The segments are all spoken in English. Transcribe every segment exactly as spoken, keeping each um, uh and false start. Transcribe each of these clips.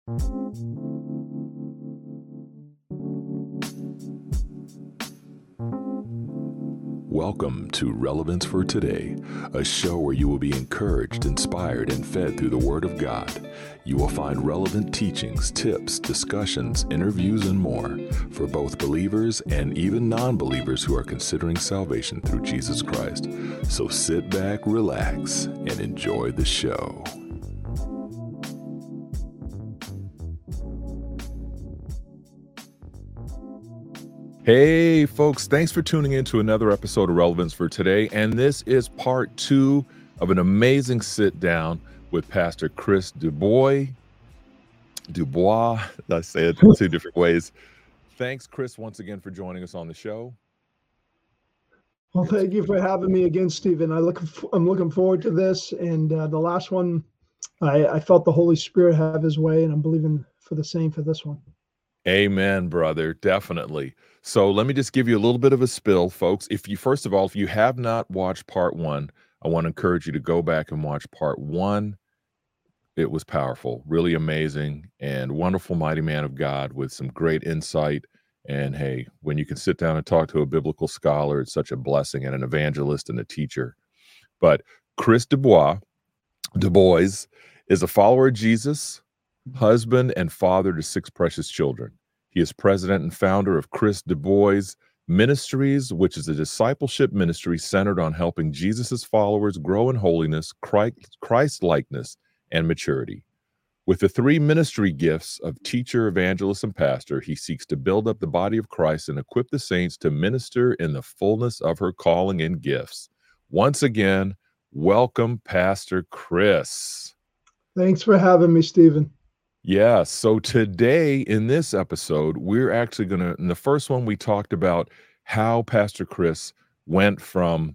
Welcome to Relevance for Today, a show where you will be encouraged, inspired, and fed through the Word of God. You will find relevant teachings, tips, discussions, interviews, and more for both believers and even non-believers who are considering salvation through Jesus Christ. So sit back, relax, and enjoy the show. Hey folks, thanks for tuning in to another episode of Relevance for Today. And this is part two of an amazing sit down with Pastor Chris Dubois. Dubois, I say it in two different ways. Thanks, Chris, once again for joining us on the show. Well, thank you for having me again, Stephen. I look, I'm looking forward to this. And uh, the last one, I, I felt the Holy Spirit have his way, and I'm believing for the same for this one. Amen, brother. Definitely. So let me just give you a little bit of a spill, folks. If you, first of all, if you have not watched part one, I want to encourage you to go back and watch part one. It was powerful, really amazing, and wonderful, mighty man of God with some great insight. And hey, when you can sit down and talk to a biblical scholar, it's such a blessing, and an evangelist and a teacher. But Chris Dubois, Dubois is a follower of Jesus, husband and father to six precious children. He is president and founder of Chris Dubois Ministries, which is a discipleship ministry centered on helping Jesus's followers grow in holiness, Christ-likeness, and maturity. With the three ministry gifts of teacher, evangelist, and pastor, he seeks to build up the body of Christ and equip the saints to minister in the fullness of her calling and gifts. Once again, welcome, Pastor Chris. Thanks for having me, Stephen. Yeah, so today in this episode, we're actually going to, in the first one, we talked about how Pastor Chris went from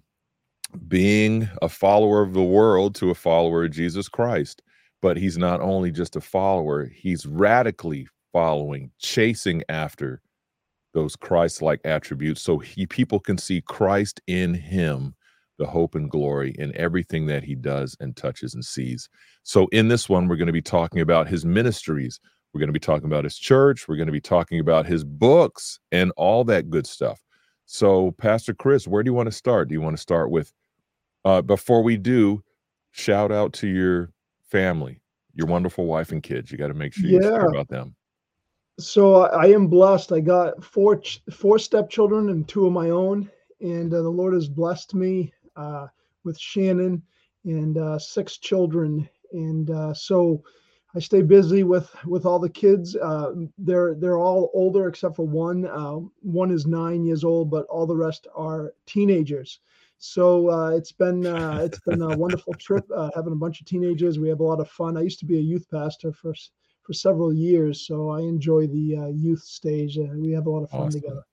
being a follower of the world to a follower of Jesus Christ. But he's not only just a follower, he's radically following, chasing after those Christ-like attributes so he people can see Christ in him, the hope and glory in everything that he does and touches and sees. So in this one, we're going to be talking about his ministries. We're going to be talking about his church. We're going to be talking about his books and all that good stuff. So Pastor Chris, where do you want to start? Do you want to start with, uh, before we do, shout out to your family, your wonderful wife and kids. You got to make sure you Yeah. share about them. So I, I am blessed. I got four ch- four stepchildren and two of my own. And uh, the Lord has blessed me uh, with Shannon and uh, six children. And uh, so I stay busy with, with all the kids. Uh, they're they're all older except for one. Uh, one is nine years old, but all the rest are teenagers. So uh, it's been uh, it's been a wonderful trip uh, having a bunch of teenagers. We have a lot of fun. I used to be a youth pastor for for several years, so I enjoy the uh, youth stage. Uh, we have a lot of fun Awesome. together.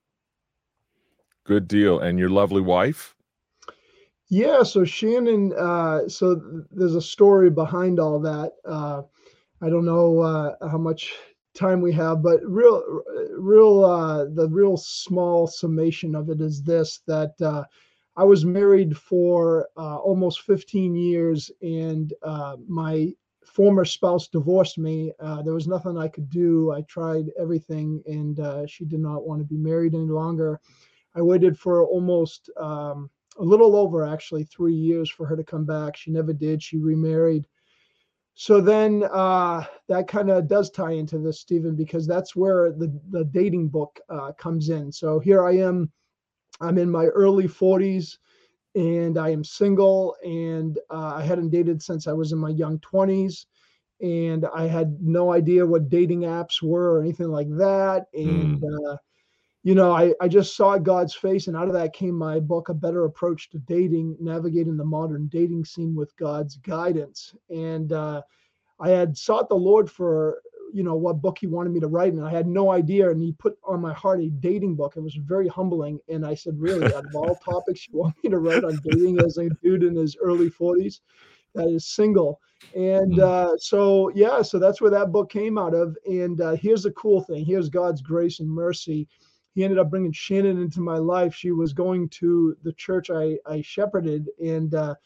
Good deal. And your lovely wife? Yeah, so Shannon, uh, so th- there's a story behind all that. Uh, I don't know uh, how much time we have, but real, real, uh, the real small summation of it is this, that uh, I was married for uh, almost fifteen years, and uh, my former spouse divorced me. Uh, there was nothing I could do. I tried everything, and uh, she did not want to be married any longer. I waited for almost um, a little over actually three years for her to come back. She never did. She remarried. So then uh, that kind of does tie into this, Stephen, because that's where the, the dating book uh, comes in. So here I am. I'm in my early forties and I am single, and uh, I hadn't dated since I was in my young twenties. And I had no idea what dating apps were or anything like that. And Mm. uh, you know, I, I just saw God's face, and out of that came my book, A Better Approach to Dating, Navigating the Modern Dating Scene with God's Guidance. And uh, I had sought the Lord for, you know, what book he wanted me to write, and I had no idea. And he put on my heart a dating book. It was very humbling. And I said, really, out of all topics you want me to write on dating as a dude in his early forties that is single? And Mm. uh, so, yeah, so that's where that book came out of. And uh, here's the cool thing. Here's God's grace and mercy. He ended up bringing Shannon into my life. She was going to the church I, I shepherded, and uh,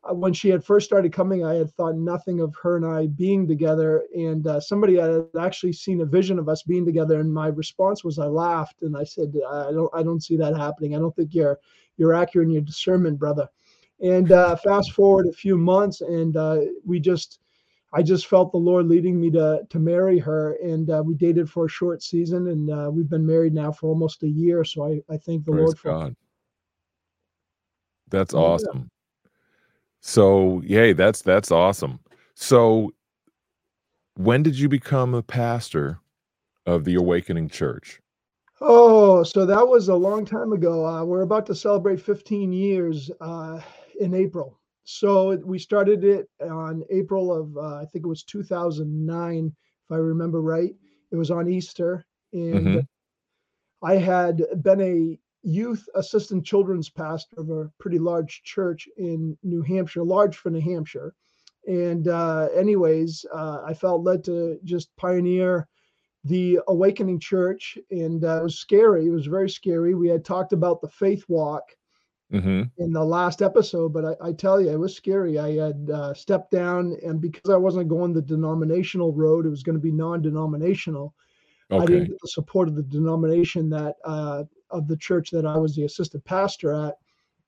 uh, when she had first started coming, I had thought nothing of her and I being together. And uh, somebody had actually seen a vision of us being together, and my response was I laughed and I said, "I don't, I don't see that happening. I don't think you're you're accurate in your discernment, brother." And uh, fast forward a few months, and uh, we just I just felt the Lord leading me to to marry her, and uh, we dated for a short season, and uh, we've been married now for almost a year. So I I thank the Praise Lord for it. God. That's Yeah. awesome. So, yay, that's that's awesome. So, when did you become a pastor of the Awakening Church? Oh, so that was a long time ago. Uh, we're about to celebrate fifteen years uh, in April. So it- we started it on April of, uh, I think it was two thousand nine, if I remember right. It was on Easter. And Mhm. I had been a youth assistant children's pastor of a pretty large church in New Hampshire, large for New Hampshire. And, uh, anyways, uh, I felt led to just pioneer the Awakening Church, and uh, it was scary. It was very scary. We had talked about the faith walk Mhm. in the last episode, but I, I tell you, it was scary. I had uh, stepped down, and because I wasn't going the denominational road, it was going to be non-denominational. I didn't Okay. get the support of the denomination that uh, of the church that I was the assistant pastor at.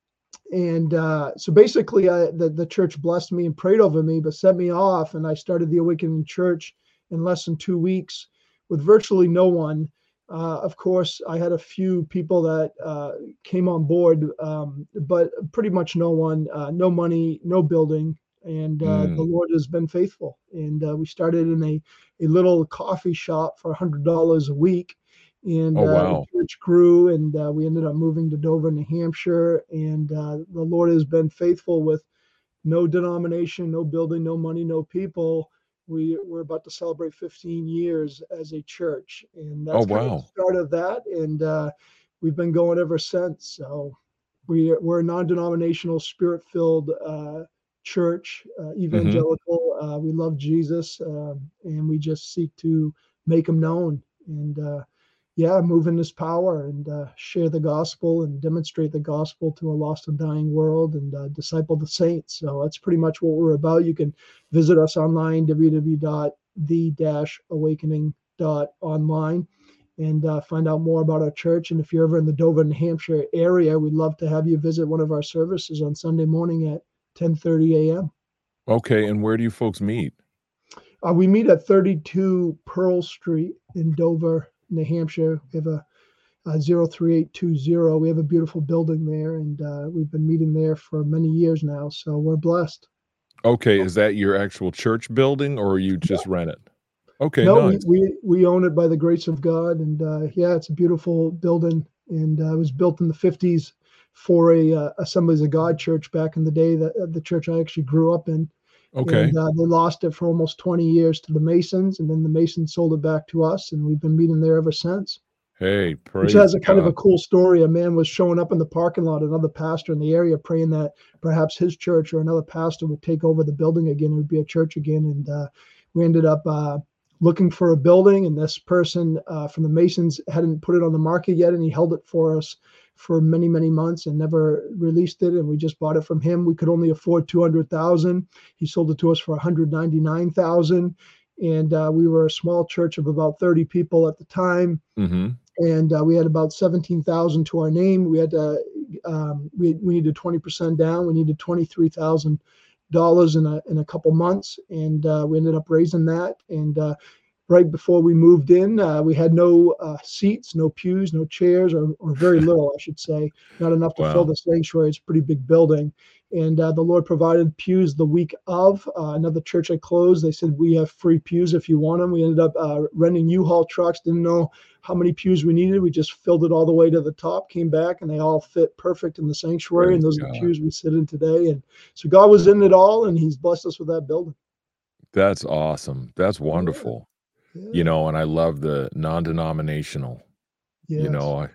And uh, so basically, I, the the church blessed me and prayed over me, but sent me off, and I started the Awakening Church in less than two weeks with virtually no one. Uh, of course, I had a few people that uh, came on board, um, but pretty much no one, uh, no money, no building, and uh, the Mm. Lord has been faithful. And uh, we started in a a little coffee shop for a hundred dollars a week, and Oh, uh, the wow. church grew, and uh, we ended up moving to Dover, New Hampshire. And uh, the Lord has been faithful with no denomination, no building, no money, no people. We we're about to celebrate fifteen years as a church, and Oh, that's kind of the wow. start of that. And uh, we've been going ever since. So we we're a non-denominational, spirit-filled uh, church, uh, Mhm. evangelical. Uh, we love Jesus, um, and we just seek to make Him known. And uh, yeah, move in His power, and uh, share the gospel and demonstrate the gospel to a lost and dying world, and uh, disciple the saints. So that's pretty much what we're about. You can visit us online, w w w dot the awakening dot online, and uh, find out more about our church. And if you're ever in the Dover, New Hampshire area, we'd love to have you visit one of our services on Sunday morning at ten thirty a m. Okay, and where do you folks meet? Uh, we meet at thirty-two Pearl Street in Dover, New Hampshire. We have a uh, zero three eight two zero. We have a beautiful building there, and uh, we've been meeting there for many years now. So we're blessed. Okay, is that your actual church building, or you just rent it? Okay, No, we nice. we we own it by the grace of God, and uh, yeah, it's a beautiful building, and uh, it was built in the fifties for a uh, Assemblies of God church back in the day. That uh, the church I actually grew up in, Okay. and uh, they lost it for almost twenty years to the Masons, and then the Masons sold it back to us, and we've been meeting there ever since. Hey, Which praise has a kind of a God. cool story. A man was showing up in the parking lot, another pastor in the area, praying that perhaps his church or another pastor would take over the building again. It would be a church again. And uh, we ended up uh, looking for a building, and this person uh, from the Masons hadn't put it on the market yet, and he held it for us for many, many months and never released it. And we just bought it from him. We could only afford two hundred thousand. He sold it to us for one hundred ninety-nine thousand. And uh, we were a small church of about thirty people at the time, Mhm. and uh, we had about seventeen thousand to our name. We had to, um, we, we needed twenty percent down. We needed twenty-three thousand dollars in a, in a couple months. And uh, we ended up raising that. And uh, right before we moved in, uh, we had no uh, seats, no pews, no chairs, or, or very little, I should say, not enough to fill Wow. the sanctuary. It's a pretty big building. And uh, the Lord provided pews the week of. Uh, another church I closed, they said, we have free pews if you want them. We ended up uh, renting U-Haul trucks, didn't know how many pews we needed. We just filled it all the way to the top, came back, and they all fit perfect in the sanctuary. And Praise those are the God. pews we sit in today. And so God was in it all, and He's blessed us with that building. That's awesome. That's Yeah, wonderful. You yeah, know, and I love the non-denominational, you yes. know, I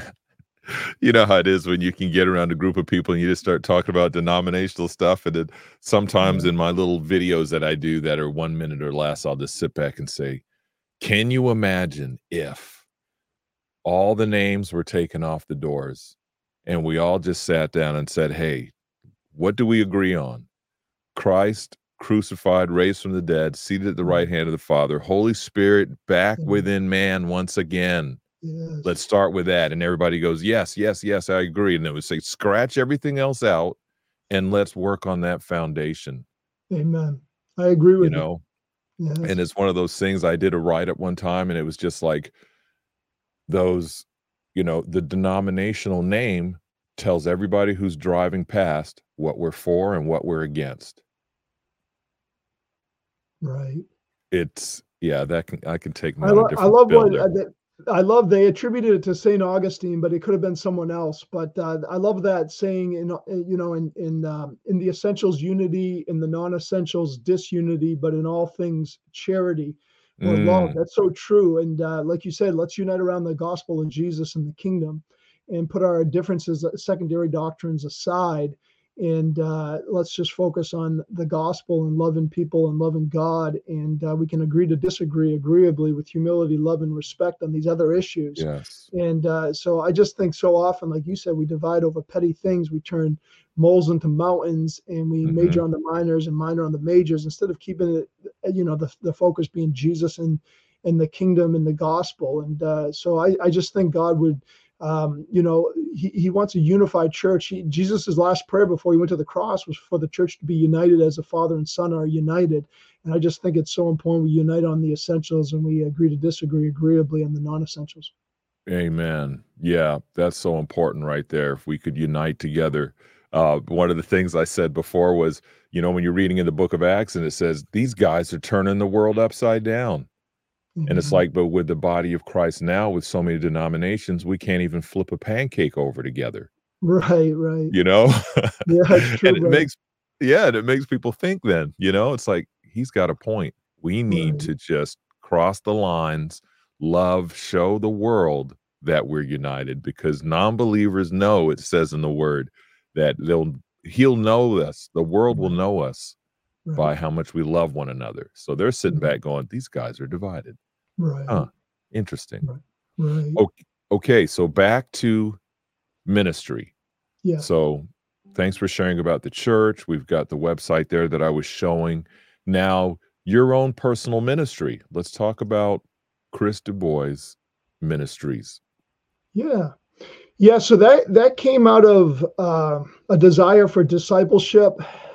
you know how it is when you can get around a group of people and you just start talking about denominational stuff, and then sometimes Yeah. in my little videos that I do that are one minute or less, I'll just sit back and say, "Can you imagine if all the names were taken off the doors and we all just sat down and said, 'Hey, what do we agree on?'" Christ crucified, raised from the dead, seated at the right Right. hand of the Father, Holy Spirit back Yeah. within man once again. Let's Yes. start with that. And everybody goes, yes, yes, yes, I agree. And then we say, scratch everything else out and let's work on that foundation, Amen. I agree you with you. know? And Yes. it's one of those things. I did a write-up one time and it was just like those, you know, the denominational name tells everybody who's driving past what we're for and what we're against. Right. It's yeah, that can I can take them I on a lo I different love spill what there. uh, that I love they attributed it to Saint Augustine, but it could have been someone else. But uh, I love that saying in uh, you know in in um, in the essentials unity, in the non-essentials disunity, but in all things charity or love. Mm, That's so true. And uh, like you said, let's unite around the gospel of Jesus and the kingdom, and put our differences, uh, secondary doctrines aside, and uh, let's just focus on the gospel and loving people and loving God. And uh, we can agree to disagree agreeably with humility, love, and respect on these other issues. yes. And uh, so I just think so often, like you said, we divide over petty things. We turn moles into mountains, and we major Mhm. on the minors and minor on the majors instead of keeping it, you know, the, the focus being Jesus and and the kingdom and the gospel. And uh, so I, I just think God would um, you know, he, he wants a unified church. He, Jesus's last prayer before he went to the cross was for the church to be united as the Father and Son are united. And I just think it's so important we unite on the essentials and we agree to disagree agreeably on the non-essentials. Amen. Yeah, that's so important right there. If we could unite together. Uh, one of the things I said before was, you know, when you're reading in the book of Acts and it says, these guys are turning the world upside down. And it's Amen. like, but with the body of Christ now, with so many denominations, we can't even flip a pancake over together, Right, right. you know? Yeah, it's true, And it brother. makes, yeah, and it makes people think then, you know, it's like, he's got a point. We need Right, to just cross the lines, love, show the world that we're united because non-believers know it says in the word that they'll, he'll know us, the world will right, know us right, by how much we love one another. So they're sitting right, back going, these guys are divided. Huh, right, interesting. right, right. Ok okay, so back to ministry. Yeah. So, thanks for sharing about the church. We've got the website there that I was showing. Now, your own personal ministry. Let's talk about Chris Du Bois Ministries. Yeah. Yeah, so that that came out of uh, a desire for discipleship.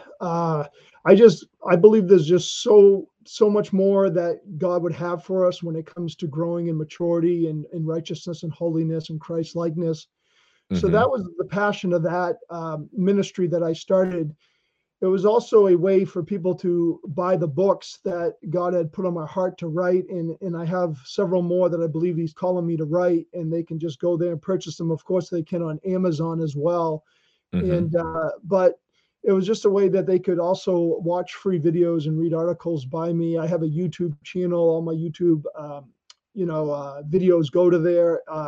Uh, I just I believe there's just so so much more that God would have for us when it comes to growing in maturity and, and righteousness and holiness and Christ likeness. So Mhm, that was the passion of that um, ministry that I started. It was also a way for people to buy the books that God had put on my heart to write. And, and I have several more that I believe He's calling me to write, and they can just go there and purchase them. Of course, they can on Amazon as well. mhm, And, uh, but it was just a way that they could also watch free videos and read articles by me. I have a YouTube channel. All my YouTube, um, you know, uh, videos go to there. Uh,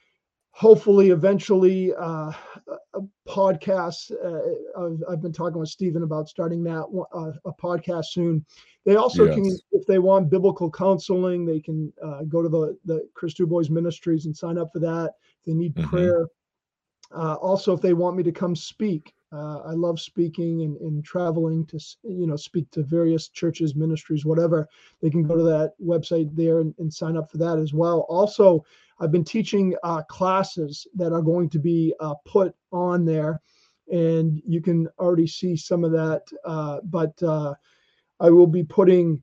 hopefully eventually uh, a podcast. Uh, I've, I've been talking with Stephen about starting that uh, a podcast soon. They also can, yes, if they want biblical counseling, they can uh, go to the the Chris Du Bois Ministries and sign up for that. If they need mhm, prayer. Uh, also, if they want me to come speak, uh, I love speaking and, and traveling to you know speak to various churches, ministries, whatever. They can go to that website there and, and sign up for that as well. Also, I've been teaching uh, classes that are going to be uh, put on there, and you can already see some of that. Uh, but uh, I will be putting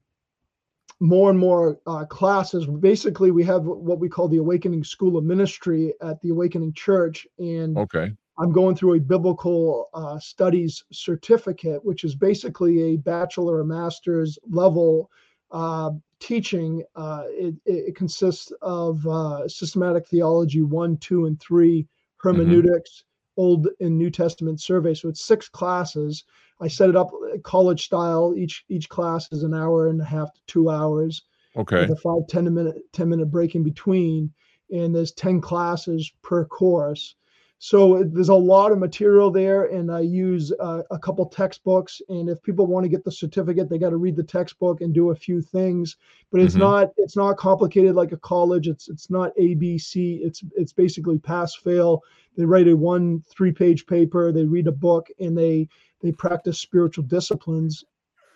more and more uh, classes. Basically, we have what we call the Awakening School of Ministry at the Awakening Church, and okay, I'm going through a biblical uh, studies certificate, which is basically a bachelor or master's level uh, teaching. Uh, it, it consists of uh, systematic theology one, two, and three, mhm, hermeneutics, Old and New Testament survey. So it's six classes. I set it up college style. Each each class is an hour and a half to two hours with okay, a five ten minute ten minute break in between. And there's ten classes per course. So there's a lot of material there, and I use uh, a couple textbooks. And if people want to get the certificate, they got to read the textbook and do a few things. But it's mhm, not it's not complicated like a college. It's it's not A B C. It's it's basically pass fail. they write a one three page paper, they read a book, and they they practice spiritual disciplines,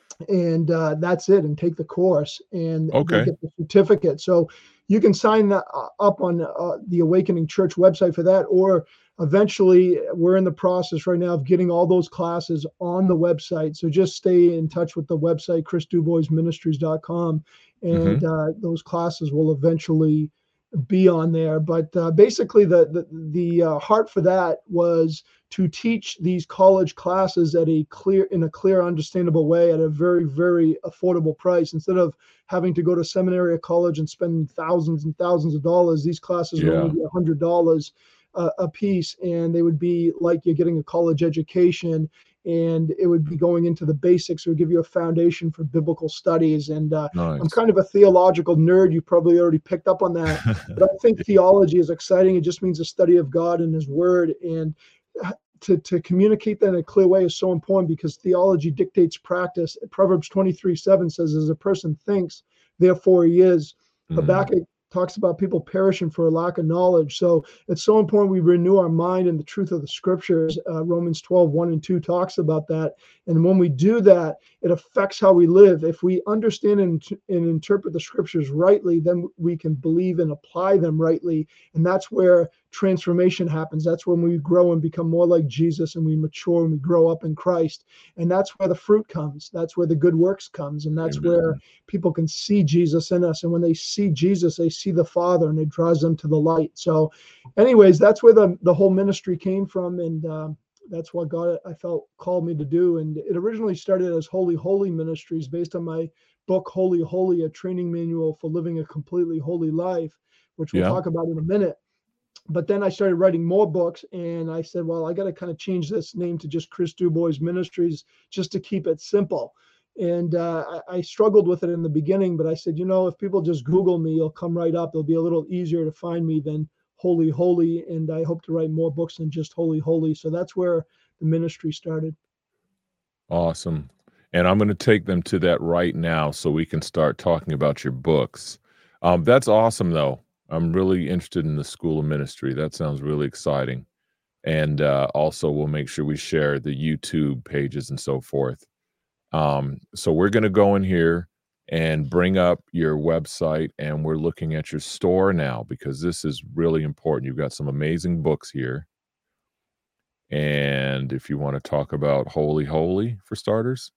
and uh, that's it, and take the course, and they Okay. get the certificate. So you can sign that uh, up on uh, the Awakening Church website for that, or eventually we're in the process right now of getting all those classes on the website. So just stay in touch with the website, chris dubois ministries dot com, Hmm. and uh, those classes will eventually be on there. But uh, basically, the the, the uh, heart for that was to teach these college classes at a clear, in a clear, understandable way at a very, very affordable price. Instead of having to go to seminary or college and spend thousands and thousands of dollars, these classes would only Yeah. be a hundred dollars uh, a piece, and they would be like you're getting a college education. And it would be going into the basics. It would give you a foundation for biblical studies. And uh, I'm Nice. kind of a theological nerd. You probably already picked up on that. But I think theology is exciting. It just means the study of God and His Word. And to, to communicate that in a clear way is so important, because theology dictates practice. Proverbs twenty-three seven says, as a person thinks, therefore he is. Mm. Habakkuk talks about people perishing for a lack of knowledge. So it's so important we renew our mind in the truth of the scriptures. Uh, Romans twelve, one and two talks about that. And when we do that, it affects how we live. If we understand and, and interpret the scriptures rightly, then we can believe and apply them rightly. And that's where transformation happens. That's when we grow and become more like Jesus, and we mature and we grow up in Christ. And that's where the fruit comes. That's where the good works comes. And that's where Amen. people can see Jesus in us. And when they see Jesus, they see the Father, and it draws them to the light. So anyways, that's where the, the whole ministry came from. And um, that's what God, I felt, called me to do. And it originally started as Holy Holy Ministries, based on my book, Holy Holy, a training manual for living a completely holy life, which we'll Yeah. talk about in a minute. But then I started writing more books, and I said, well, I got to kind of change this name to just Chris Dubois Ministries, just to keep it simple. And uh, I, I struggled with it in the beginning, but I said, you know, if people just Google me, it'll come right up. It'll be a little easier to find me than Holy Holy. And I hope to write more books than just Holy Holy. So that's where the ministry started. Awesome. And I'm going to take them to that right now so we can start talking about your books. Um, that's awesome, though. I'm really interested in the School of Ministry. That sounds really exciting. And uh, also, we'll make sure we share the YouTube pages and so forth. Um, so we're going to go in here and bring up your website, and we're looking at your store now, because this is really important. You've got some amazing books here. And if you want to talk about Holy Holy for starters.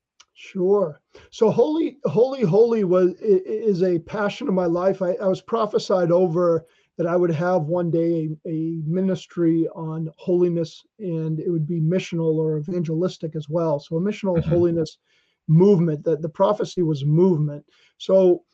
Sure. So Holy Holy Holy was is a passion of my life. I, I was prophesied over that I would have one day a, a ministry on holiness, and it would be missional or evangelistic as well. So a missional Mhm. holiness movement. That the prophecy was movement. So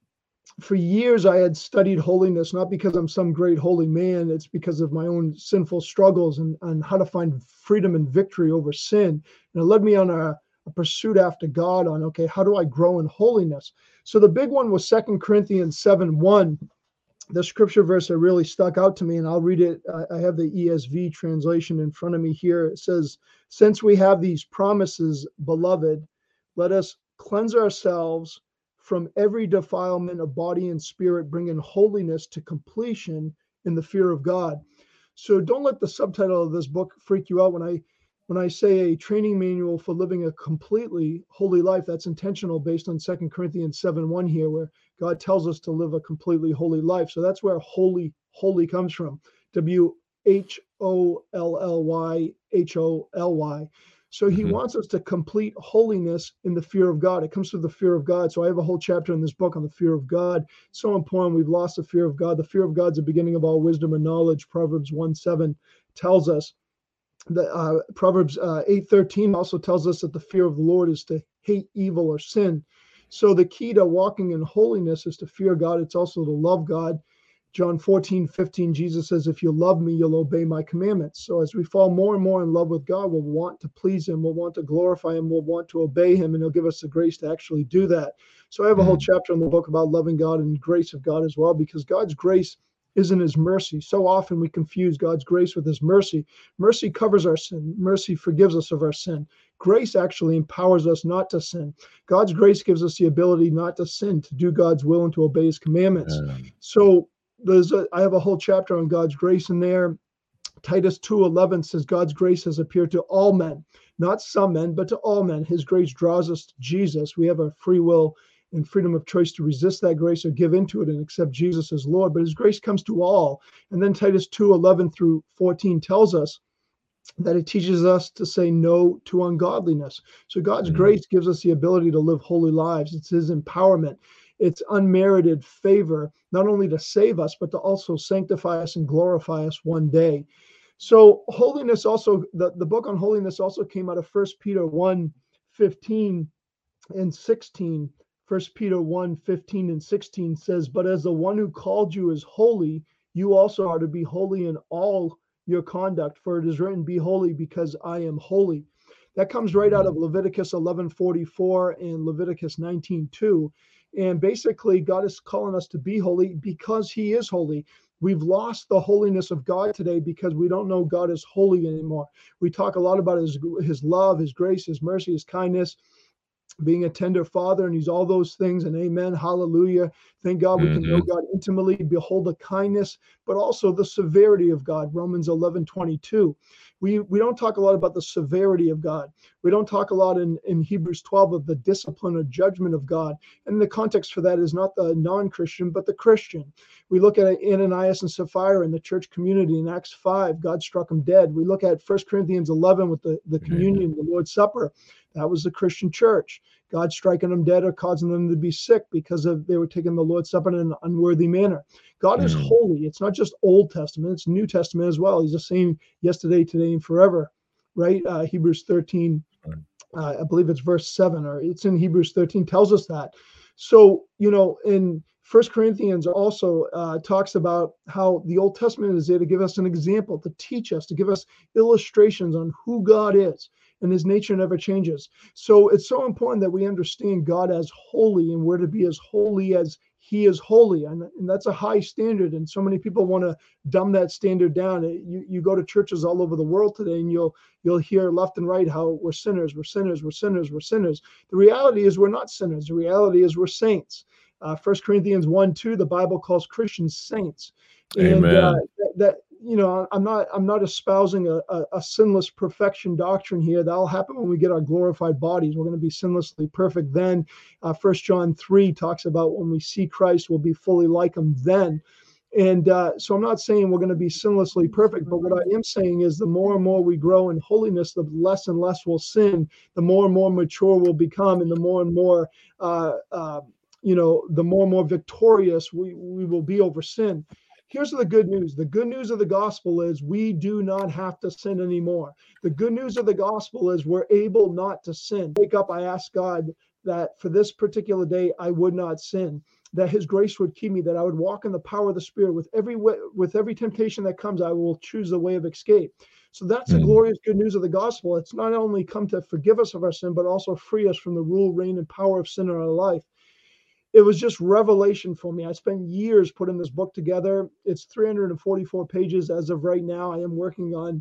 for years I had studied holiness, not because I'm some great holy man. It's because of my own sinful struggles, and, and how to find freedom and victory over sin. And it led me on a, a pursuit after God on, okay, how do I grow in holiness? So the big one was Second Corinthians seven one. The scripture verse that really stuck out to me, and I'll read it. I have the E S V translation in front of me here. It says, since we have these promises, beloved, let us cleanse ourselves from every defilement of body and spirit, bringing holiness to completion in the fear of God. So don't let the subtitle of this book freak you out. When I when I say a training manual for living a completely holy life, that's intentional, based on Second Corinthians seven one here, where God tells us to live a completely holy life. So that's where holy, holy comes from. W H O L L Y, H O L Y. So he Mhm. wants us to complete holiness in the fear of God. It comes through the fear of God. So I have a whole chapter in this book on the fear of God. It's so important. We've lost the fear of God. The fear of God's the beginning of all wisdom and knowledge. Proverbs one seven tells us that. uh, Proverbs uh, eight thirteen also tells us that the fear of the Lord is to hate evil or sin. So the key to walking in holiness is to fear God. It's also to love God. John fourteen fifteen, Jesus says, if you love me, you'll obey my commandments. So as we fall more and more in love with God, we'll want to please him, we'll want to glorify him, we'll want to obey him, and he'll give us the grace to actually do that. So I have a whole Mm. chapter in the book about loving God and grace of God as well, because God's grace isn't his mercy. So often we confuse God's grace with his mercy. Mercy covers our sin. Mercy forgives us of our sin. Grace actually empowers us not to sin. God's grace gives us the ability not to sin, to do God's will and to obey his commandments. Um, So there's a, I have a whole chapter on God's grace in there. Titus two eleven says God's grace has appeared to all men, not some men, but to all men. His grace draws us to Jesus. We have a free will and freedom of choice to resist that grace or give into it and accept Jesus as Lord. But his grace comes to all. And then Titus two eleven through fourteen tells us that it teaches us to say no to ungodliness. So God's mm-hmm. grace gives us the ability to live holy lives. It's his empowerment. It's unmerited favor, not only to save us, but to also sanctify us and glorify us one day. So holiness also, the, the book on holiness also came out of First Peter one fifteen and sixteen. First Peter one fifteen and sixteen says, but as the one who called you is holy, you also are to be holy in all your conduct, for it is written, be holy because I am holy. That comes right out of Leviticus eleven forty-four and Leviticus nineteen two. And basically, God is calling us to be holy because he is holy. We've lost the holiness of God today because we don't know God is holy anymore. We talk a lot about his, his love, his grace, his mercy, his kindness, being a tender father, and he's all those things, and amen, hallelujah. Thank God we mm-hmm. can know God intimately, behold the kindness, but also the severity of God, Romans eleven twenty-two. We we don't talk a lot about the severity of God. We don't talk a lot in, in Hebrews twelve of the discipline or judgment of God. And the context for that is not the non-Christian, but the Christian. We look at Ananias and Sapphira in the church community in Acts five, God struck them dead. We look at First Corinthians eleven with the, the communion, mm-hmm. the Lord's Supper. That was the Christian church. God striking them dead or causing them to be sick because of they were taking the Lord's Supper in an unworthy manner. God mm. is holy. It's not just Old Testament, it's New Testament as well. He's the same yesterday, today, and forever, right? Uh, Hebrews thirteen, uh, I believe it's verse seven, or it's in Hebrews thirteen, tells us that. So, you know, in First Corinthians also uh, talks about how the Old Testament is there to give us an example, to teach us, to give us illustrations on who God is. And his nature never changes. So it's so important that we understand God as holy, and we're to be as holy as he is holy. And, and that's a high standard. And so many people want to dumb that standard down. You, you go to churches all over the world today, and you'll you'll hear left and right how we're sinners, we're sinners, we're sinners, we're sinners. The reality is we're not sinners. The reality is we're saints. Uh, First Corinthians one two, the Bible calls Christians saints. And uh, that, that you know, I'm not I'm not espousing a, a, a sinless perfection doctrine here. That'll happen when we get our glorified bodies. We're going to be sinlessly perfect then. Uh, First John three talks about when we see Christ, we'll be fully like him then. And uh, so I'm not saying we're going to be sinlessly perfect, but what I am saying is the more and more we grow in holiness, the less and less we'll sin, the more and more mature we'll become, and the more and more, uh, uh, you know, the more and more victorious we, we will be over sin. Here's the good news. The good news of the gospel is we do not have to sin anymore. The good news of the gospel is we're able not to sin. Wake up, I ask God that for this particular day, I would not sin, that his grace would keep me, that I would walk in the power of the Spirit. With every way, with every temptation that comes, I will choose the way of escape. So that's the mm. glorious good news of the gospel. It's not only come to forgive us of our sin, but also free us from the rule, reign, and power of sin in our life. It was just revelation for me. I spent years putting this book together. It's three hundred forty-four pages as of right now. I am working on,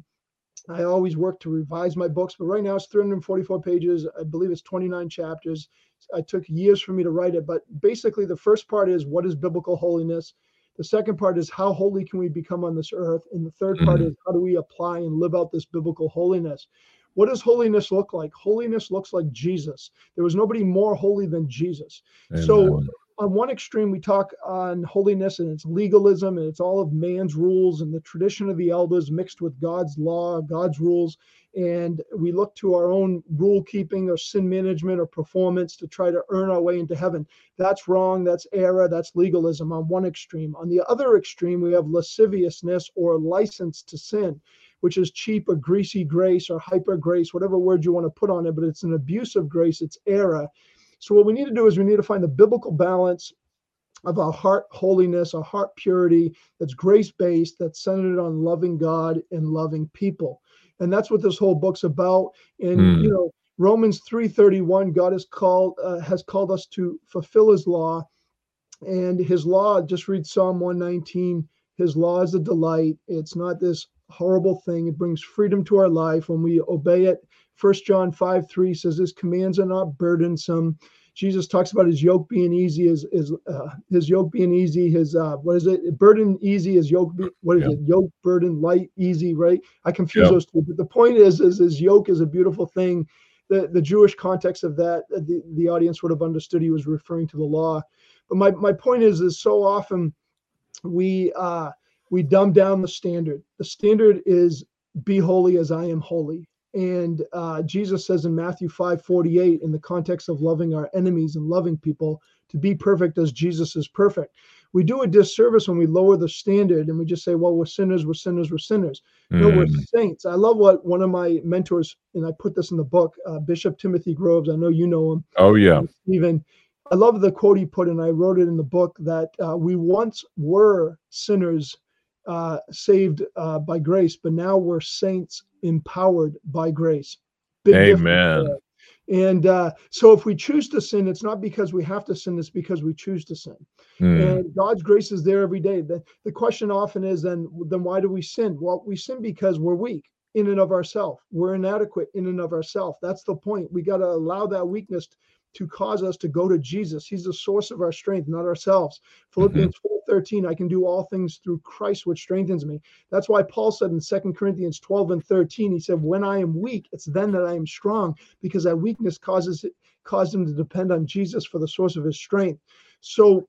I always work to revise my books, but right now it's three hundred forty-four pages. I believe it's twenty-nine chapters. It took years for me to write it, but basically the first part is what is biblical holiness? The second part is how holy can we become on this earth? And the third part is how do we apply and live out this biblical holiness? What does holiness look like? Holiness looks like Jesus. There was nobody more holy than Jesus. Amen. So on one extreme, we talk on holiness and it's legalism and it's all of man's rules and the tradition of the elders mixed with God's law, God's rules. And we look to our own rule keeping or sin management or performance to try to earn our way into heaven. That's wrong. That's error. That's legalism on one extreme. On the other extreme, we have lasciviousness or license to sin, which is cheap or greasy grace or hyper grace, whatever word you want to put on it, but it's an abuse of grace, it's error. So what we need to do is we need to find the biblical balance of our heart holiness, our heart purity, that's grace-based, that's centered on loving God and loving people. And that's what this whole book's about. And, mm. you know, Romans three thirty-one, God has called, uh, has called us to fulfill his law. And his law, just read Psalm one nineteen, his law is a delight. It's not this horrible thing. It brings freedom to our life when we obey it. First John five three says his commands are not burdensome. Jesus talks about his yoke being easy, his his uh, his yoke being easy, his uh, what is it? Burden easy, his yoke. Be, what is Yeah. it? Yoke, burden, light, easy. Right? I confuse Yeah. those two. But the point is, is his yoke is a beautiful thing. The the Jewish context of that, the the audience would have understood he was referring to the law. But my my point is, is so often we uh, we dumb down the standard. The standard is be holy as I am holy. And uh, Jesus says in Matthew five forty-eight, in the context of loving our enemies and loving people, to be perfect as Jesus is perfect. We do a disservice when we lower the standard and we just say, well, we're sinners, we're sinners, we're sinners. No, we're Mm. saints. I love what one of my mentors, and I put this in the book, uh, Bishop Timothy Groves, I know you know him, Oh, yeah. uh, Stephen. I love the quote he put, and I wrote it in the book, that uh, we once were sinners uh, saved uh, by grace, but now we're saints empowered by grace. Big difference Amen. there. And uh, so if we choose to sin, it's not because we have to sin, it's because we choose to sin. Mm. And God's grace is there every day. The, the question often is then, then why do we sin? Well, we sin because we're weak in and of ourselves. We're inadequate in and of ourselves. That's the point. We got to allow that weakness to cause us to go to Jesus. He's the source of our strength, not ourselves. Philippians Mm-hmm. four thirteen, I can do all things through Christ, which strengthens me. That's why Paul said in Second Corinthians twelve and thirteen, he said, when I am weak, it's then that I am strong, because that weakness causes caused him to depend on Jesus for the source of his strength. So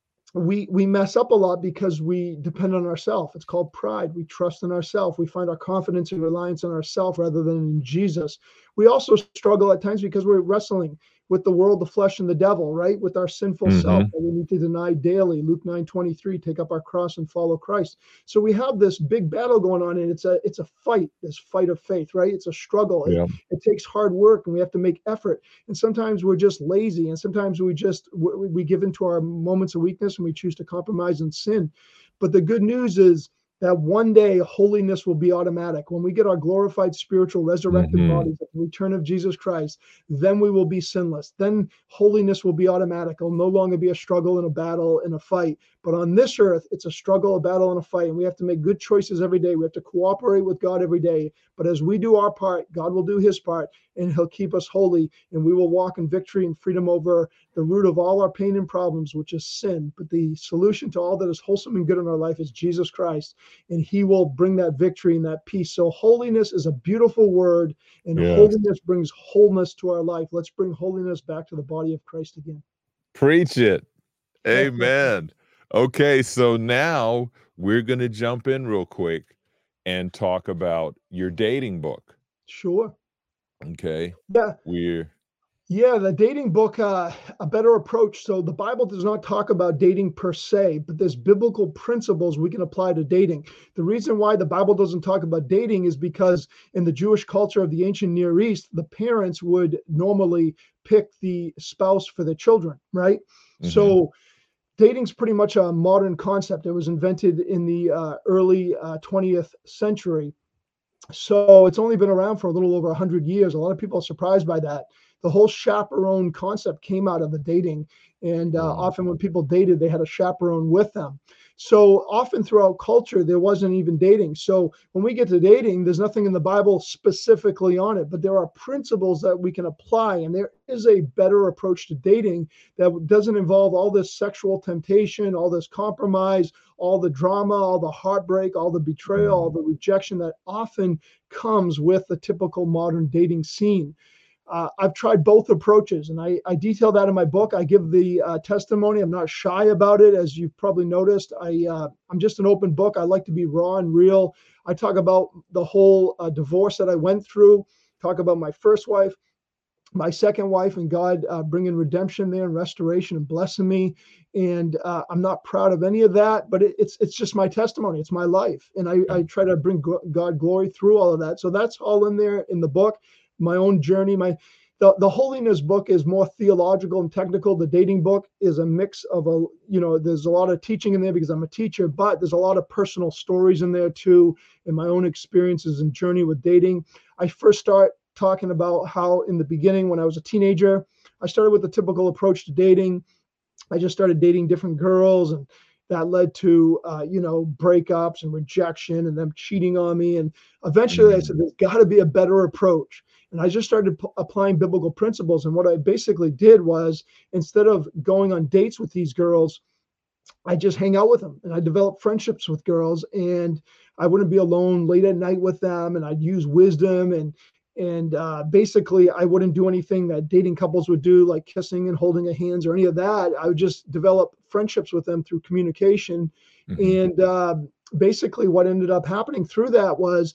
we we mess up a lot because we depend on ourselves. It's called pride. We trust in ourselves. We find our confidence and reliance on ourselves rather than in Jesus. We also struggle at times because we're wrestling with the world, the flesh, and the devil, right? With our sinful Mm-hmm. self that we need to deny daily. Luke nine twenty-three, take up our cross and follow Christ. So we have this big battle going on, and it's a it's a fight, this fight of faith, right? It's a struggle. Yeah. It, it takes hard work, and we have to make effort. And sometimes we're just lazy, and sometimes we just we, we give into our moments of weakness and we choose to compromise and sin. But the good news is that one day holiness will be automatic. When we get our glorified spiritual resurrected Mm-hmm. bodies at the return of Jesus Christ, then we will be sinless. Then holiness will be automatic. It'll no longer be a struggle and a battle and a fight. But on this earth, it's a struggle, a battle, and a fight. And we have to make good choices every day. We have to cooperate with God every day. But as we do our part, God will do his part, and he'll keep us holy, and we will walk in victory and freedom over the root of all our pain and problems, which is sin. But the solution to all that is wholesome and good in our life is Jesus Christ, and he will bring that victory and that peace. So holiness is a beautiful word, and Yes. holiness brings wholeness to our life. Let's bring holiness back to the body of Christ again. Preach it. Amen. Okay, so now we're going to jump in real quick and talk about your dating book. Sure. Okay. Yeah. We're Yeah, the dating book, uh, A Better Approach. So the Bible does not talk about dating per se, but there's biblical principles we can apply to dating. The reason why the Bible doesn't talk about dating is because in the Jewish culture of the ancient Near East, the parents would normally pick the spouse for their children, right? Mhm. So dating's pretty much a modern concept. It was invented in the uh, early uh, twentieth century. So it's only been around for a little over one hundred years. A lot of people are surprised by that. The whole chaperone concept came out of the dating. And uh, Wow. often when people dated, they had a chaperone with them. So often throughout culture, there wasn't even dating. So when we get to dating, there's nothing in the Bible specifically on it, but there are principles that we can apply. And there is a better approach to dating that doesn't involve all this sexual temptation, all this compromise, all the drama, all the heartbreak, all the betrayal, all the rejection that often comes with the typical modern dating scene. Uh, I've tried both approaches, and I, I detail that in my book. I give the uh, testimony. I'm not shy about it, as you've probably noticed. I, uh, I'm just an open book. I like to be raw and real. I talk about the whole uh, divorce that I went through, talk about my first wife, my second wife, and God uh, bringing redemption there and restoration and blessing me. And uh, I'm not proud of any of that, but it, it's it's just my testimony. It's my life. And I, I try to bring God glory through all of that. So that's all in there in the book. My own journey, my the, the holiness book is more theological and technical. The dating book is a mix of a, you know, there's a lot of teaching in there because I'm a teacher, but there's a lot of personal stories in there too, and my own experiences and journey with dating. I first start talking about how in the beginning, when I was a teenager, I started with the typical approach to dating. I just started dating different girls, and that led to, uh, you know, breakups and rejection and them cheating on me. And eventually I said, there's got to be a better approach. And I just started p- applying biblical principles. And what I basically did was, instead of going on dates with these girls, I just hang out with them, and I developed friendships with girls, and I wouldn't be alone late at night with them, and I'd use wisdom, and and uh, basically I wouldn't do anything that dating couples would do, like kissing and holding of hands or any of that. I would just develop friendships with them through communication. Mhm. And uh, basically what ended up happening through that was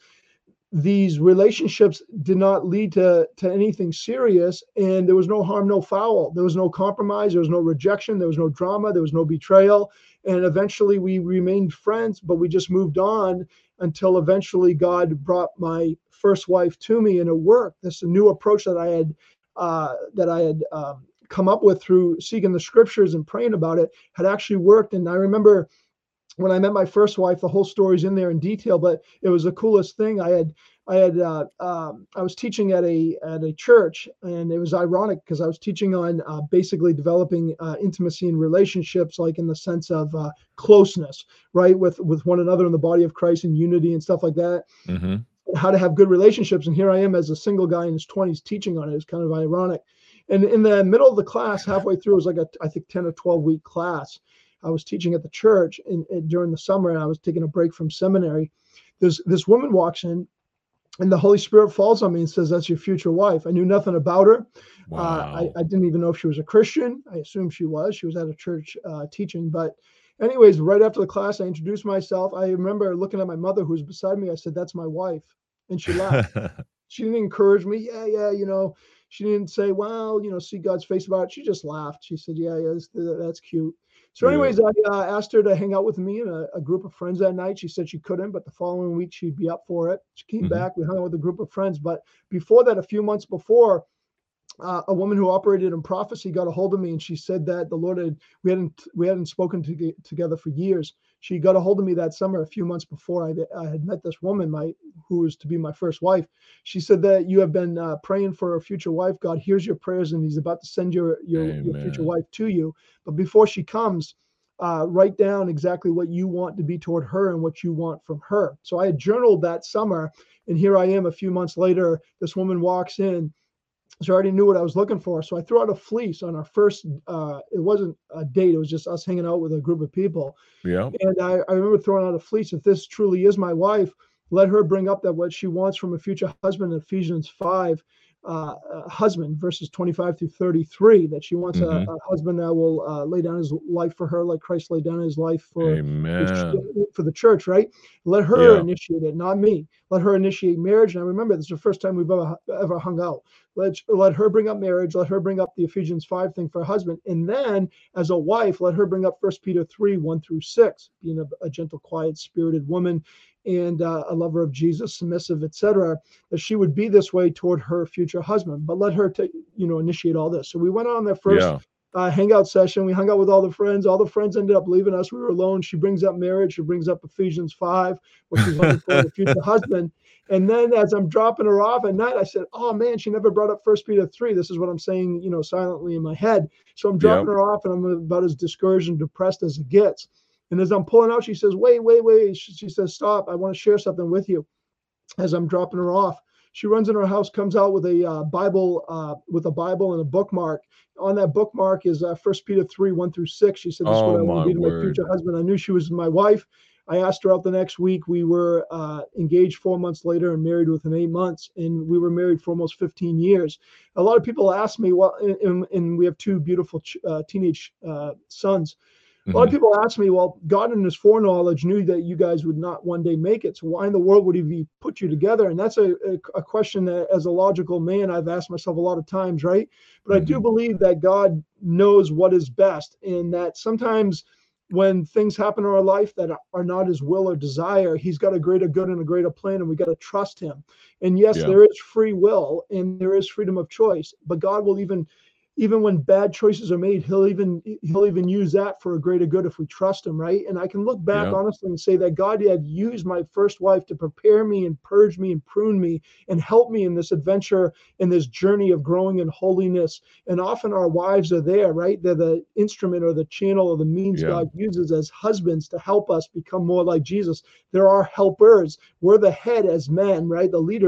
these relationships did not lead to, to anything serious, and there was no harm, no foul. There was no compromise, there was no rejection, there was no drama, there was no betrayal. And eventually we remained friends, but we just moved on until eventually God brought my first wife to me, and it worked. This new approach that I had uh, that I had um, come up with through seeking the scriptures and praying about it had actually worked. And I remember when I met my first wife, the whole story's in there in detail, but it was the coolest thing. I had, I had, uh, um, I was teaching at a at a church, and it was ironic because I was teaching on uh, basically developing uh, intimacy in relationships, like in the sense of uh, closeness, right, with with one another in the body of Christ and unity and stuff like that. Mhm. How to have good relationships, and here I am as a single guy in his twenties teaching on it. It's kind of ironic. And in the middle of the class, halfway through, it was like a I think ten or twelve week class. I was teaching at the church in, in, during the summer, and I was taking a break from seminary. There's this woman walks in, and the Holy Spirit falls on me and says, "That's your future wife." I knew nothing about her. Uh, I, Wow. I didn't even know if she was a Christian. I assumed she was. She was at a church uh, teaching. But anyways, right after the class, I introduced myself. I remember looking at my mother who was beside me. I said, "That's my wife." And she laughed. She didn't encourage me. Yeah, yeah, you know, she didn't say, "Well, you know, see God's face about it." She just laughed. She said, "Yeah, yeah, that's, that's cute." So, Good. anyways, I uh, asked her to hang out with me and a, a group of friends that night. She said she couldn't, but the following week she'd be up for it. She came Mhm. back. We hung out with a group of friends. But before that, a few months before, uh, a woman who operated in prophecy got a hold of me, and she said that the Lord had we hadn't we hadn't spoken to, together for years. She got a hold of me that summer, a few months before I, I had met this woman, my who was to be my first wife. She said that you have been uh, praying for a future wife. God hears your prayers, and He's about to send your your your future Amen. wife to you. But before she comes, uh, write down exactly what you want to be toward her and what you want from her. So I had journaled that summer, and here I am a few months later. This woman walks in, so I already knew what I was looking for. So I threw out a fleece on our first, uh, it wasn't a date, it was just us hanging out with a group of people. Yep. And I, I remember throwing out a fleece. If this truly is my wife, let her bring up that what she wants from a future husband in Ephesians five, uh, uh, husband, verses twenty-five through thirty-three, that she wants a, Mhm. a husband that will uh, lay down his life for her, like Christ laid down his life for the, Amen. for the church, right? Let her Yeah. initiate it, not me. Let her initiate marriage. And I remember this is the first time we've ever, ever hung out. Let, let her bring up marriage. Let her bring up the Ephesians five thing for a husband. And then as a wife, let her bring up First Peter three, one through six, being a, a gentle, quiet, spirited woman and uh, a lover of Jesus, submissive, et cetera, that she would be this way toward her future husband. But let her, take, you know, initiate all this. So we went on their first Yeah. uh, hangout session. We hung out with all the friends. All the friends ended up leaving us. We were alone. She brings up marriage. She brings up Ephesians five, what she's looking for in a future husband. And then as I'm dropping her off at night, I said, "Oh man, she never brought up First Peter three." This is what I'm saying, you know, silently in my head. So I'm dropping Yep. her off, and I'm about as discouraged and depressed as it gets. And as I'm pulling out, she says, "Wait, wait, wait." She, she says, "Stop. I want to share something with you." As I'm dropping her off, she runs in her house, comes out with a uh, Bible, uh, with a Bible and a bookmark. On that bookmark is uh, First Peter three, one through six. She said, "This is what Oh I want to my be to my future word. husband." I knew she was my wife. I asked her out the next week. We were uh, engaged four months later and married within eight months. And we were married for almost fifteen years. A lot of people ask me, well, and, and we have two beautiful uh, teenage uh, sons. A lot of Mhm. people ask me, well, God in his foreknowledge knew that you guys would not one day make it. So why in the world would he put you together? And that's a, a, a question that as a logical man, I've asked myself a lot of times, right? But I do Mhm. believe that God knows what is best, and that sometimes when things happen in our life that are not his will or desire, he's got a greater good and a greater plan, and we got to trust him. And yes, Yeah. there is free will and there is freedom of choice, but God will even even when bad choices are made, he'll even he'll even use that for a greater good if we trust him, right? And I can look back Yep. honestly and say that God had used my first wife to prepare me and purge me and prune me and help me in this adventure, in this journey of growing in holiness. And often our wives are there, right? They're the instrument or the channel or the means Yeah. God uses as husbands to help us become more like Jesus. There are helpers. We're the head as men, right? The leaders,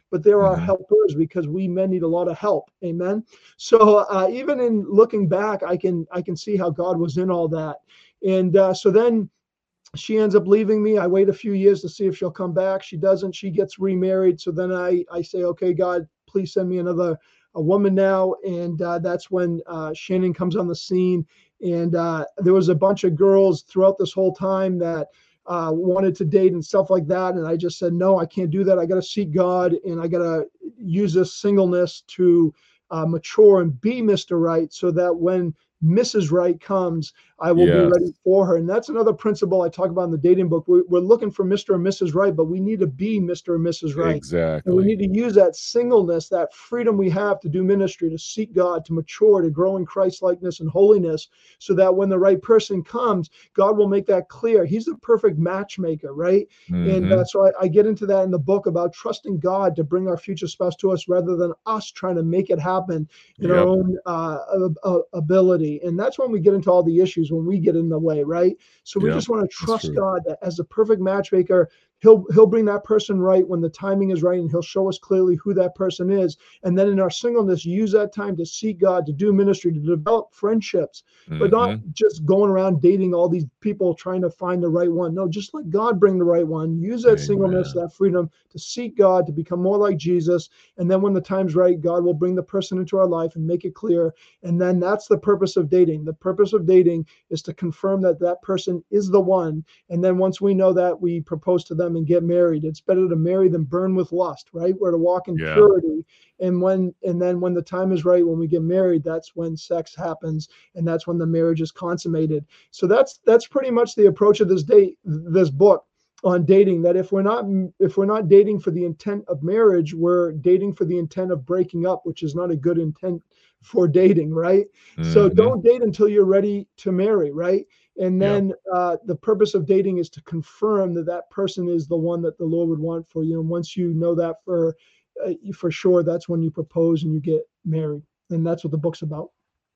but there are Mhm. helpers because we men need a lot of help. Amen. So uh, even in looking back, I can I can see how God was in all that. And uh, so then she ends up leaving me. I wait a few years to see if she'll come back. She doesn't. She gets remarried. So then I I say, okay, God, please send me another a woman now. And uh, that's when uh, Shannon comes on the scene. And uh, there was a bunch of girls throughout this whole time that uh, wanted to date and stuff like that. And I just said, no, I can't do that. I got to seek God, and I got to use this singleness to uh, mature and be Mister Right, so that when Missus Right comes, I will be Yes, ready for her. And that's another principle I talk about in the dating book. We, we're looking for Mister and Missus Right, but we need to be Mister and Missus Right. And we exactly. need to use that singleness, that freedom we have to do ministry, to seek God, to mature, to grow in Christ likeness and holiness, so that when the right person comes, God will make that clear. He's the perfect matchmaker, right? And uh, Mhm. so I, I get into that in the book about trusting God to bring our future spouse to us rather than us trying to make it happen in our Yep, own uh, uh, ability. And that's when we get into all the issues, when we get in the way, right? So we yep, just want to that's trust true. God that as the perfect matchmaker, he'll he'll bring that person right when the timing is right, and he'll show us clearly who that person is. And then in our singleness, use that time to seek God, to do ministry, to develop friendships, but not Mhm. just going around dating all these people trying to find the right one. No, just let God bring the right one. Use that singleness, Amen. that freedom to seek God, to become more like Jesus. And then when the time's right, God will bring the person into our life and make it clear. And then that's the purpose of dating. The purpose of dating is to confirm that that person is the one. And then once we know that, we propose to them and get married. It's better to marry than burn with lust, right? We're to walk in Yeah. purity. And when and then when the time is right, when we get married, that's when sex happens, and that's when the marriage is consummated. So that's that's pretty much the approach of this date, this book on dating. That if we're not if we're not dating for the intent of marriage, we're dating for the intent of breaking up, which is not a good intent for dating, right? So Mhm. don't date until you're ready to marry, right? And Yep. then uh, the purpose of dating is to confirm that that person is the one that the Lord would want for you. And once you know that for uh, for sure, that's when you propose and you get married. And that's what the book's about.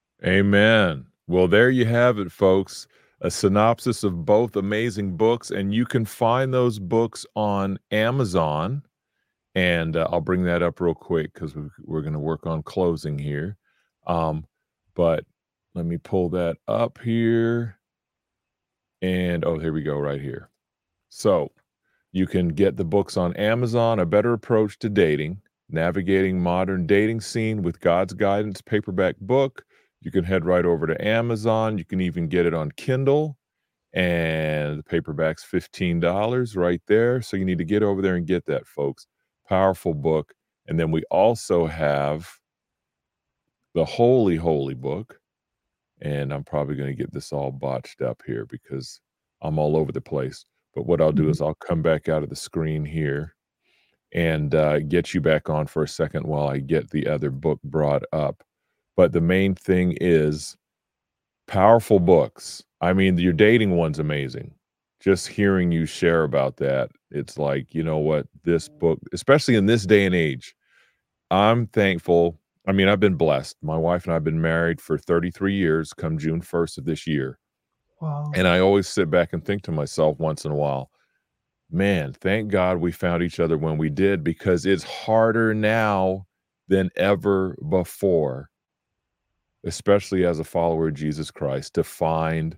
Amen. Well, there you have it, folks. A synopsis of both amazing books, and you can find those books on Amazon. And uh, I'll bring that up real quick because we, we're going to work on closing here. Um, but let me pull that up here. And oh, here we go, right here. So you can get the books on Amazon, A Better Approach to Dating, Navigating Modern Dating Scene with God's Guidance paperback book. You can head right over to Amazon. You can even get it on Kindle, and the paperback's fifteen dollars right there. So you need to get over there and get that, folks. Powerful book. And then we also have the Holy, Holy book. And I'm probably going to get this all botched up here because I'm all over the place. But what I'll do Mhm. is I'll come back out of the screen here and uh, get you back on for a second while I get the other book brought up. But the main thing is powerful books. I mean, your dating one's amazing. Just hearing you share about that, it's like, you know what, this book, especially in this day and age, I'm thankful. I mean, I've been blessed. My wife and I have been married for thirty-three years come June first of this year. Wow. And I always sit back and think to myself once in a while, man, thank God we found each other when we did, because it's harder now than ever before, especially as a follower of Jesus Christ, to find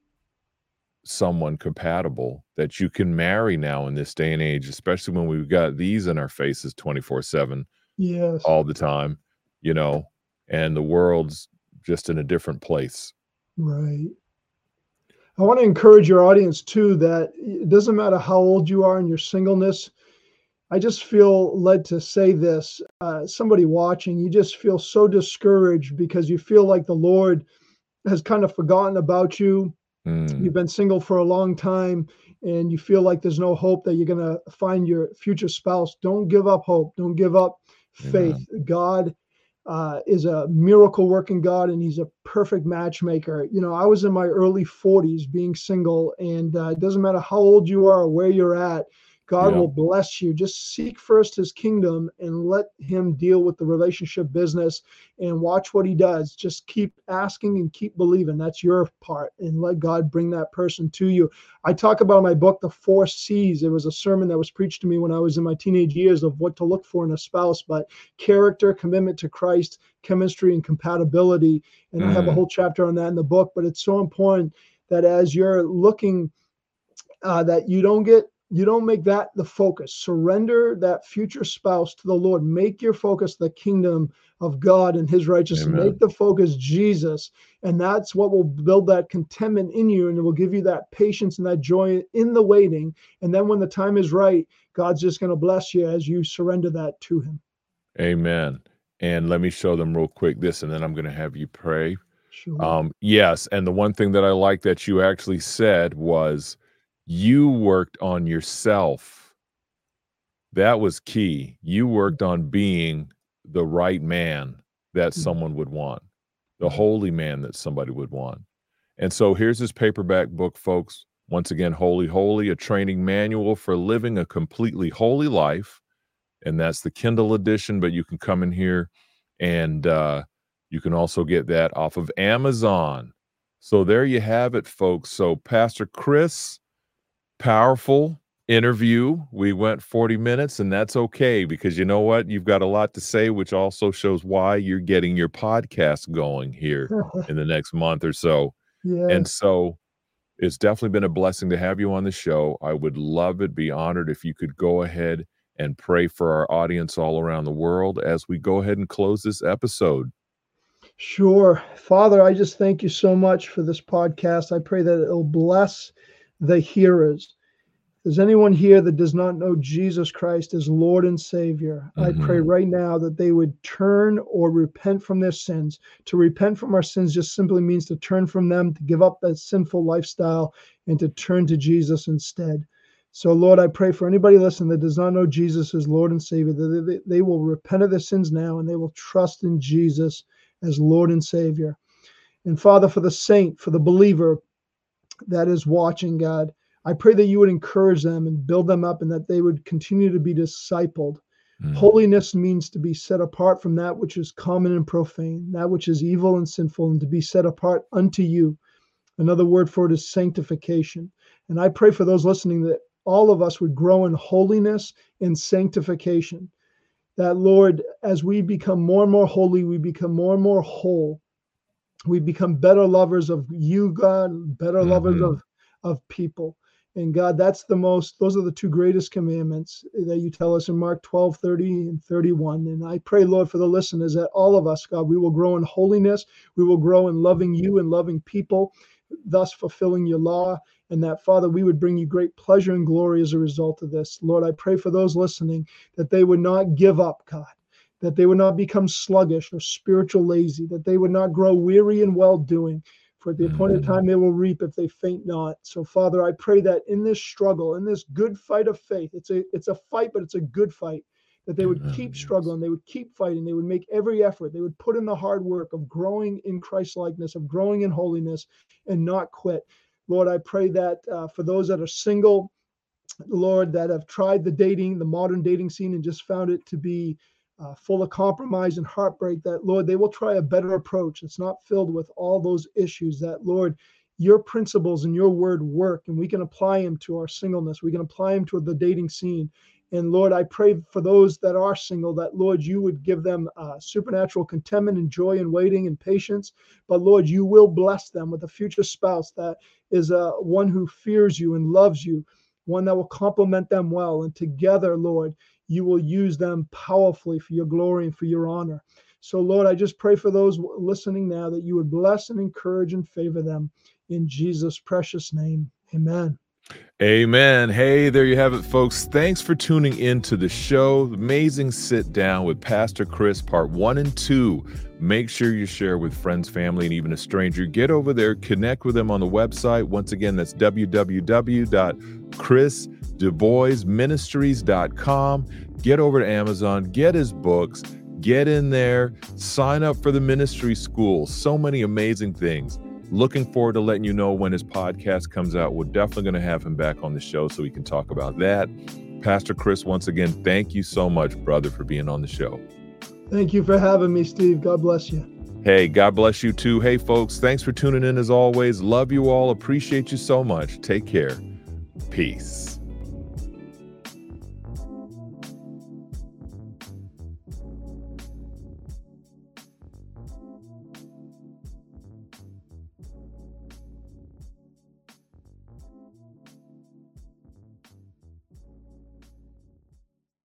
someone compatible that you can marry now in this day and age, especially when we've got these in our faces twenty-four seven Yes. all the time, you know, and the world's just in a different place. Right. I want to encourage your audience too that it doesn't matter how old you are in your singleness. I just feel led to say this. Uh, somebody watching, you just feel so discouraged because you feel like the Lord has kind of forgotten about you. You've Mm, been single for a long time and you feel like there's no hope that you're going to find your future spouse. Don't give up hope. Don't give up faith. amen. God uh, is a miracle working God, and he's a perfect matchmaker. You know, I was in my early forties being single, and uh, it doesn't matter how old you are or where you're at. God Yeah. will bless you. Just seek first his kingdom and let him deal with the relationship business and watch what he does. Just keep asking and keep believing. That's your part. And let God bring that person to you. I talk about in my book, The Four C's. It was a sermon that was preached to me when I was in my teenage years of what to look for in a spouse, but character, commitment to Christ, chemistry, and compatibility. And I have a Mm. whole chapter on that in the book, but it's so important that as you're looking, uh, that you don't get, you don't make that the focus. Surrender that future spouse to the Lord. Make your focus the kingdom of God and his righteousness. Amen. Make the focus Jesus. And that's what will build that contentment in you. And it will give you that patience and that joy in the waiting. And then when the time is right, God's just going to bless you as you surrender that to him. Amen. And let me show them real quick this, and then I'm going to have you pray. Sure. Um, yes. And the one thing that I like that you actually said was you worked on yourself. That was key. You worked on being the right man that someone would want, the holy man that somebody would want. And so here's this paperback book, folks. Once again, Holy Holy, a training manual for living a completely holy life. And that's the Kindle edition, but you can come in here and uh, you can also get that off of Amazon. So there you have it, folks. So Pastor Chris, powerful interview. We went forty minutes, and that's okay, because you know what? You've got a lot to say, which also shows why you're getting your podcast going here in the next month or so. Yeah. And so it's definitely been a blessing to have you on the show. I would love it, be honored if you could go ahead and pray for our audience all around the world as we go ahead and close this episode. Sure. Father, I just thank you so much for this podcast. I pray that it'll bless the hearers. If there's anyone here that does not know Jesus Christ as Lord and Savior, Mm-hmm. I pray right now that they would turn or repent from their sins. To repent from our sins just simply means to turn from them, to give up that sinful lifestyle, and to turn to Jesus instead. So, Lord, I pray for anybody listening that does not know Jesus as Lord and Savior, that they, they will repent of their sins now and they will trust in Jesus as Lord and Savior. And Father, for the saint, for the believer that is watching, God, I pray that you would encourage them and build them up and that they would continue to be discipled. Mm. Holiness means to be set apart from that which is common and profane, that which is evil and sinful, and to be set apart unto you. Another word for it is sanctification. And I pray for those listening that all of us would grow in holiness and sanctification. That, Lord, as we become more and more holy, we become more and more whole. We become better lovers of you, God, better mm-hmm. lovers of, of people. And God, that's the most, those are the two greatest commandments that you tell us in Mark twelve, thirty and thirty-one. And I pray, Lord, for the listeners that all of us, God, we will grow in holiness. We will grow in loving you and loving people, thus fulfilling your law. And that, Father, we would bring you great pleasure and glory as a result of this. Lord, I pray for those listening that they would not give up, God, that they would not become sluggish or spiritual lazy, that they would not grow weary in well-doing. For at the appointed time they will reap if they faint not. So, Father, I pray that in this struggle, in this good fight of faith, it's a it's a fight, but it's a good fight, that they would keep struggling, they would keep fighting, they would make every effort, they would put in the hard work of growing in Christ-likeness, of growing in holiness, and not quit. Lord, I pray that uh, for those that are single, Lord, that have tried the dating, the modern dating scene, and just found it to be Uh, full of compromise and heartbreak, that, Lord, they will try a better approach. It's not filled with all those issues, that, Lord, your principles and your word work, and we can apply them to our singleness. We can apply them to the dating scene. And Lord, I pray for those that are single, that, Lord, you would give them uh, supernatural contentment and joy and waiting and patience. But Lord, you will bless them with a future spouse that is uh, one who fears you and loves you, one that will complement them well. And together, Lord, you will use them powerfully for your glory and for your honor. So, Lord, I just pray for those listening now that you would bless and encourage and favor them in Jesus' precious name. Amen. Amen. Hey, there you have it, folks. Thanks for tuning in to the show. Amazing sit down with Pastor Chris, part one and two. Make sure you share with friends, family, and even a stranger. Get over there, connect with them on the website. Once again, that's w w w dot chris dubois ministries dot com. Get over to Amazon, get his books, get in there, sign up for the ministry school. So many amazing things. Looking forward to letting you know when his podcast comes out. We're definitely going to have him back on the show so we can talk about that. Pastor Chris, once again, thank you so much, brother, for being on the show. Thank you for having me, Steve. God bless you. Hey, God bless you too. Hey, folks, thanks for tuning in as always. Love you all. Appreciate you so much. Take care. Peace.